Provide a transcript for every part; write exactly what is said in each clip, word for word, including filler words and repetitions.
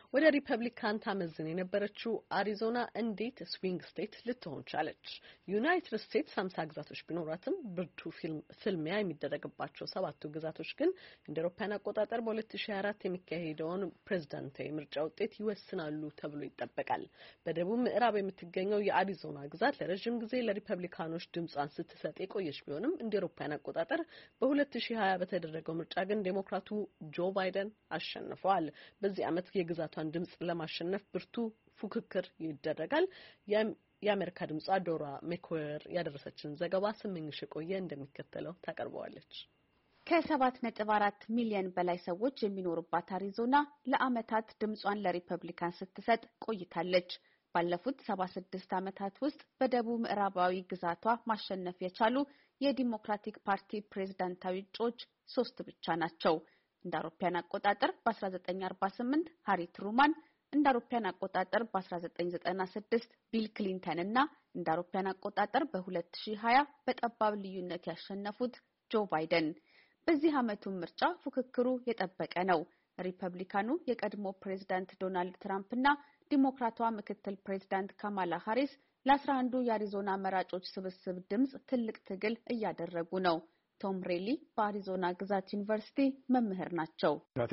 ወደ ሪፐብሊካን ታመዝን የነበረችው አሪዞና እንዴት ስዊንግ ስቴት ልትሆን ቻለች? ዩናይትድ ስቴትስ ሃምሳ ግዛቶች ቢኖራትም ብርቱ ፍልሚያ የሚደረግባቸው ሰባቱ ግዛቶች ግን እንደ አውሮፓውያን አቆጣጠር በ2024 የሚካሄደውን ፕሬዝዳንታዊ ምርጫ ውጤት ይወስናሉ ተብሎ ይጠበቃል። በደቡብ ምዕራብ የምትገኘው የአሪዞና ግዛት ለረጅም ጊዜ ለሪፐብሊካኖች ድምጿን ስትሰጥ የቆየች ቢሆንም እንደ አውሮፓውያን አቆጣጠር በ2020 በተደረገው ምርጫ ግን ዴሞክራቱ ጆ ባይደን አሸንፈዋል። በዚህ ዓመት የግዛቷን ድምጽ ለማሸነፍ ብርቱ ፉክክር ይደረጋል። የአሜሪካ ድምጽ ዶራ ሜኮር ያደረሰችን ዘገባ ስምኝሽ ቆየ እንደሚከተለው ታቀርበዋለች። ከሰባት ነጥብ አራት ሚሊዮን በላይ ሰዎች የሚኖሩባት አሪዞና ለዓመታት ድምጿን ለሪፐብሊካን ስትሰጥ ቆይታለች። ባለፉት ሰባ ስድስት ዓመታት ውስጥ በደቡብ ምዕራባዊ ግዛቷ ማሸነፍ የቻሉ የዲሞክራቲክ ፓርቲ ፕሬዝዳንታዊ እጩዎች ሶስት ብቻ ናቸው። እንደ አውሮፓውያን አቆጣጠር በ1948 ሃሪ ትሩማን፣ እንደ አውሮፓውያን አቆጣጠር በ1996 ቢል ክሊንተን እና እንደ አውሮፓውያን አቆጣጠር በ2020 በጠባብ ልዩነት ያሸነፉት ጆ ባይደን። በዚህ ዓመቱ ምርጫ ፉክክሩ የጠበቀ ነው። ሪፐብሊካኑ የቀድሞ ፕሬዝዳንት ዶናልድ ትራምፕ እና ዲሞክራቷ ምክትል ፕሬዝዳንት ካማላ ሃሪስ ለአስራ አንዱ የአሪዞና መራጮች ስብስብ ድምጽ ትልቅ ትግል እያደረጉ ነው። ቶም ሬሊ በአሪዞና ግዛት ዩኒቨርሲቲ መምህር ናቸው።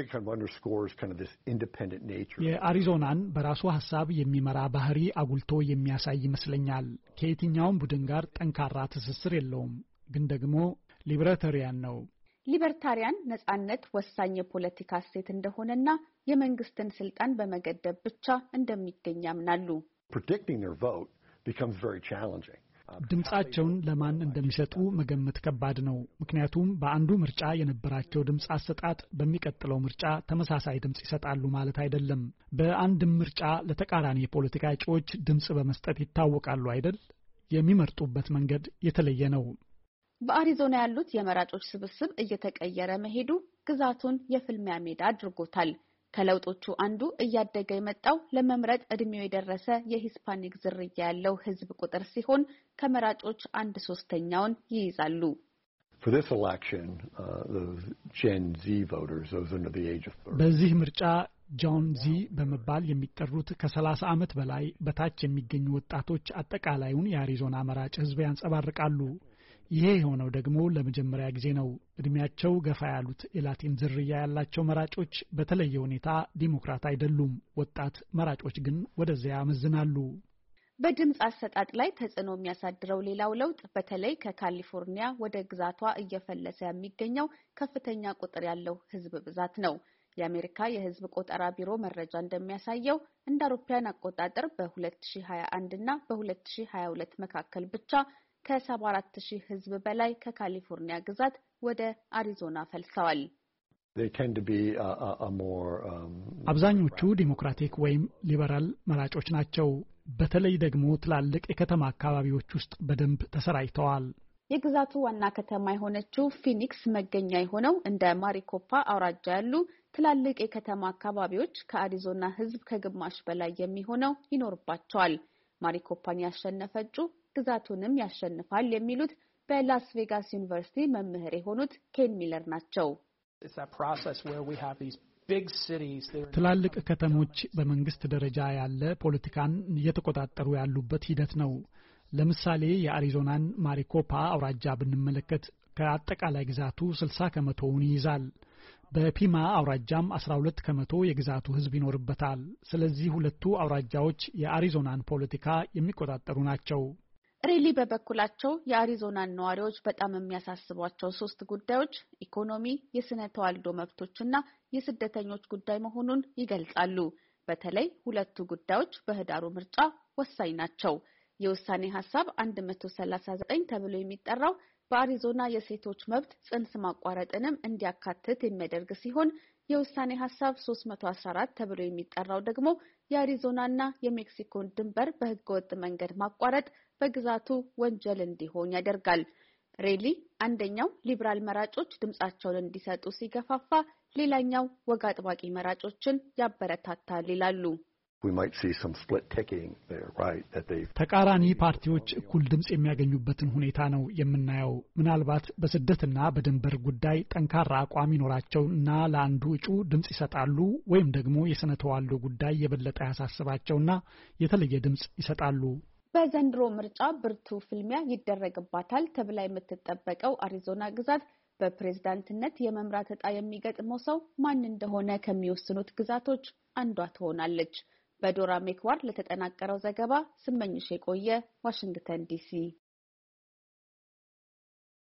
የአሪዞናን በራሱ ሐሳብ የሚመራ ባህሪ አጉልቶ የሚያሳይ ይመስለኛል። ከየትኛውም ቡድን ጋር ጠንካራ ትስስር የለውም፣ ግን ደግሞ ሊበርታሪያን ነው። ሊበርታሪያን ነጻነት ወሳኝ የፖለቲካ እሴት እንደሆነና የመንግስትን ስልጣን በመገደብ ብቻ እንደሚገኝ ያምናሉ። ድምጻቸውን ለማን እንደሚሰጡ መገመት ከባድ ነው። ምክንያቱም በአንዱ ምርጫ የነበራቸው ድምጽ አሰጣጥ በሚቀጥለው ምርጫ ተመሳሳይ ድምጽ ይሰጣሉ ማለት አይደለም። በአንድ ምርጫ ለተቃራኒ የፖለቲካ እጩዎች ድምጽ በመስጠት ይታወቃሉ አይደል? የሚመርጡበት መንገድ የተለየ ነው። በአሪዞና ያሉት የመራጮች ስብስብ እየተቀየረ መሄዱ ግዛቱን የፍልሚያ ሜዳ አድርጎታል። ከለውጦቹ አንዱ እያደገ የመጣው ለመምረጥ እድሜው የደረሰ የሂስፓኒክ ዝርያ ያለው ህዝብ ቁጥር ሲሆን ከመራጮች አንድ ሶስተኛውን ይይዛሉ። በዚህ ምርጫ ጆን ዚ በመባል የሚጠሩት ከሰላሳ ዓመት በላይ በታች የሚገኙ ወጣቶች አጠቃላዩን የአሪዞና መራጭ ህዝብ ያንጸባርቃሉ። ይሄ የሆነው ደግሞ ለመጀመሪያ ጊዜ ነው። እድሜያቸው ገፋ ያሉት የላቲን ዝርያ ያላቸው መራጮች በተለየ ሁኔታ ዲሞክራት አይደሉም። ወጣት መራጮች ግን ወደዚያ ያመዝናሉ። በድምጽ አሰጣጥ ላይ ተጽዕኖ የሚያሳድረው ሌላው ለውጥ በተለይ ከካሊፎርኒያ ወደ ግዛቷ እየፈለሰ የሚገኘው ከፍተኛ ቁጥር ያለው ህዝብ ብዛት ነው። የአሜሪካ የህዝብ ቆጠራ ቢሮ መረጃ እንደሚያሳየው እንደ አውሮፓውያን አቆጣጠር በ2021 እና በ2022 መካከል ብቻ ከሰባ አራት ሺህ ህዝብ በላይ ከካሊፎርኒያ ግዛት ወደ አሪዞና ፈልሰዋል። አብዛኞቹ ዲሞክራቲክ ወይም ሊበራል መራጮች ናቸው። በተለይ ደግሞ ትላልቅ የከተማ አካባቢዎች ውስጥ በደንብ ተሰራጭተዋል። የግዛቱ ዋና ከተማ የሆነችው ፊኒክስ መገኛ የሆነው እንደ ማሪኮፓ አውራጃ ያሉ ትላልቅ የከተማ አካባቢዎች ከአሪዞና ህዝብ ከግማሽ በላይ የሚሆነው ይኖርባቸዋል። ማሪኮፓን ያሸነፈችው ግዛቱንም ያሸንፋል የሚሉት በላስ ቬጋስ ዩኒቨርሲቲ መምህር የሆኑት ኬን ሚለር ናቸው። ትላልቅ ከተሞች በመንግስት ደረጃ ያለ ፖለቲካን እየተቆጣጠሩ ያሉበት ሂደት ነው። ለምሳሌ የአሪዞናን ማሪኮፓ አውራጃ ብንመለከት ከአጠቃላይ ግዛቱ ስልሳ ከመቶውን ይይዛል። በፒማ አውራጃም አስራ ሁለት ከመቶ የግዛቱ ህዝብ ይኖርበታል። ስለዚህ ሁለቱ አውራጃዎች የአሪዞናን ፖለቲካ የሚቆጣጠሩ ናቸው። ሬሊ በበኩላቸው የአሪዞናን ነዋሪዎች በጣም የሚያሳስቧቸው ሶስት ጉዳዮች ኢኮኖሚ፣ የስነ ተዋልዶ መብቶችና የስደተኞች ጉዳይ መሆኑን ይገልጻሉ። በተለይ ሁለቱ ጉዳዮች በህዳሩ ምርጫ ወሳኝ ናቸው። የውሳኔ ሐሳብ አንድ መቶ ሰላሳ ዘጠኝ ተብሎ የሚጠራው በአሪዞና የሴቶች መብት ጽንስ ማቋረጥንም እንዲያካትት የሚያደርግ ሲሆን የውሳኔ ሐሳብ ሶስት መቶ አስራ አራት ተብሎ የሚጠራው ደግሞ የአሪዞናና የሜክሲኮን ድንበር በህገወጥ መንገድ ማቋረጥ በግዛቱ ወንጀል እንዲሆን ያደርጋል። ሬሊ አንደኛው ሊበራል መራጮች ድምጻቸውን እንዲሰጡ ሲገፋፋ፣ ሌላኛው ወግ አጥባቂ መራጮችን ያበረታታል ይላሉ። we might see some split ticking there, right? That they ተቃራኒ ፓርቲዎች እኩል ድምጽ የሚያገኙበትን ሁኔታ ነው የምናየው። ምናልባት በስደትና በድንበር ጉዳይ ጠንካራ አቋም ይኖራቸው እና ለአንዱ እጩ ድምጽ ይሰጣሉ ወይም ደግሞ የስነ ተዋልዶ ጉዳይ የበለጠ ያሳስባቸውና የተለየ ድምጽ ይሰጣሉ። በዘንድሮ ምርጫ ብርቱ ፍልሚያ ይደረግባታል ተብላ የምትጠበቀው አሪዞና ግዛት በፕሬዝዳንትነት የመምራት ዕጣ የሚገጥመው ሰው ማን እንደሆነ ከሚወስኑት ግዛቶች አንዷ ትሆናለች። በዶራ ሜክዋር ለተጠናቀረው ዘገባ ስመኝሽ የቆየ ዋሽንግተን ዲሲ